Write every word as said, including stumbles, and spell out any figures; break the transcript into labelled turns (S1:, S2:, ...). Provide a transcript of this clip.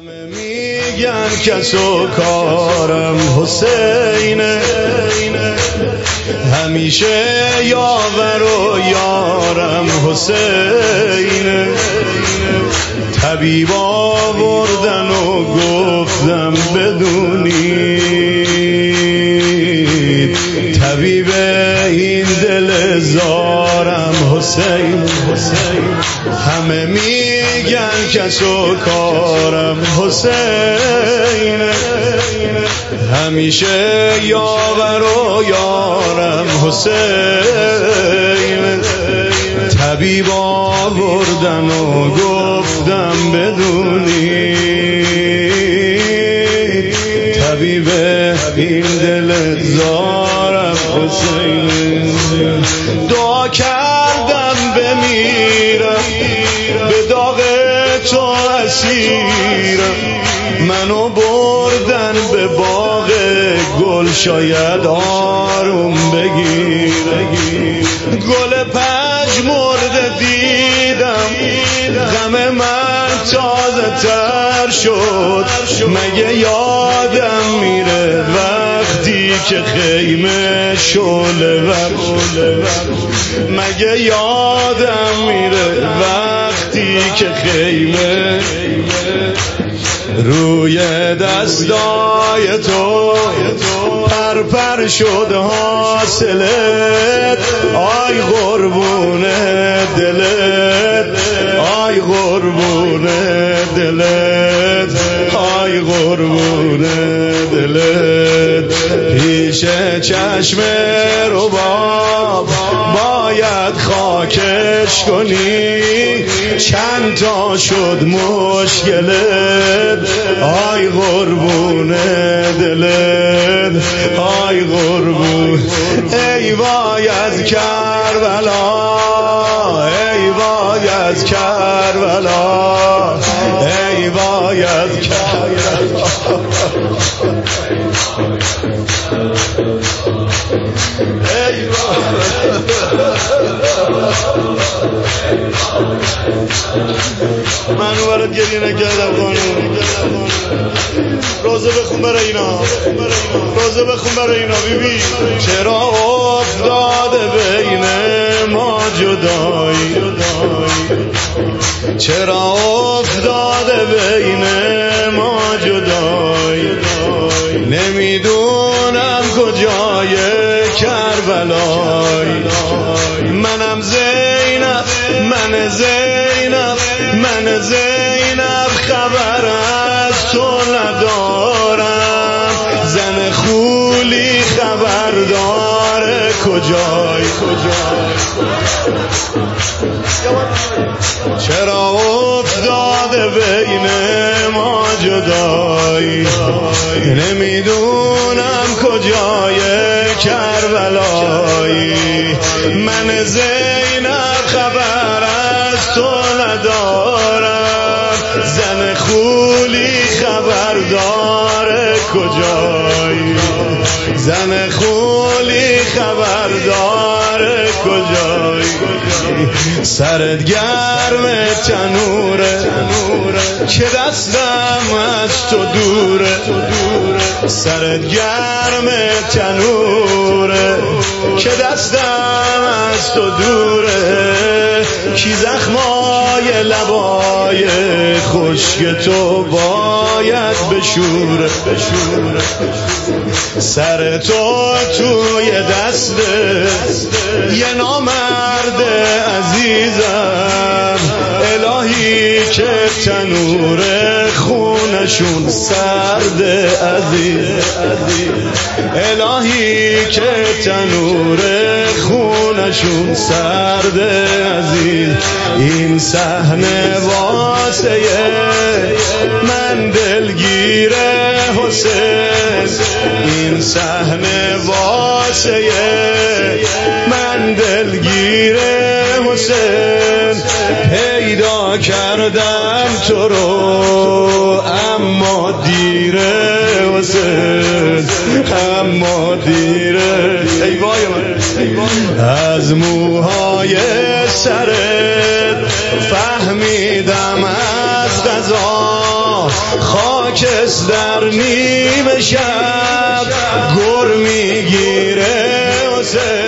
S1: همه میگن کس و کارم حسینه، همیشه یاور و یارم حسینه. طبیب آوردن و گفتم بدونید، طبیب این دل زارم حسین. همه میگن کس و کارم حسینه، همیشه یاور و یارم حسینه. طبیب آوردن و گفتم بدونید، طبیب این دل زارم حسینه. دعا کردم بمیرم، به داغ تو اسیرم، منو بردن به باغ گل، شاید آروم بگیر. گل پژمرده دیدم، غم من تازه تر شد. مگه یادم میره وقتی که خیمه شعله ور، مگه یادم میره وقتی که خیمه روی دستای تو پر پر شد حاصلت. آی قربون دلت، آی قربون دلت، آی قربون دلت. پیش چشم رباب باید خاکش کنی، چند تا شد مشکلت. آی قربون دلت، آی قربون. ای وای از کربلا، ای وای از کربلا، ای وای از کربلا. ای من برات گریه نکردم خانم. روزه بخون برای اینا، روزه بخون برای اینا. بیبی چرا افتاده بین ما جدایی، چرا افتاده بین ما جدایی. نمیدونم کجای کربلای. منم زینب، من زینب، من زینب، خبر از تو ندارم. زن خولی خبر داره کجای، کجای. چرا افتاده بین ما جدایی، نمیدونم کجای کربلایی. من زینب خبر از تو ندارم، زن خولی خبر داره کجایی، زن خولی خبر داره کجایی. سرت گرم تنوره که دستم از تو دوره، سرت گرم تنوره که دستم از تو دوره. کی زخمای لبای خشک تو باید بشوره، سر تو توی دست یه نامرد عزیزم. الهی که تنور خونشون سرد عزیز، الهی که تنور خونشون سرد عزیز. این صحنه واسه من دلگیر حسین، این صحنه واسه من دلگیر حسین. پیدا کردم تو رو اما دیره حسین، اما دیره. ای وای من از موهای سرت فهمیدم از قضا خاکستر نیمه شب گر میگیره حسین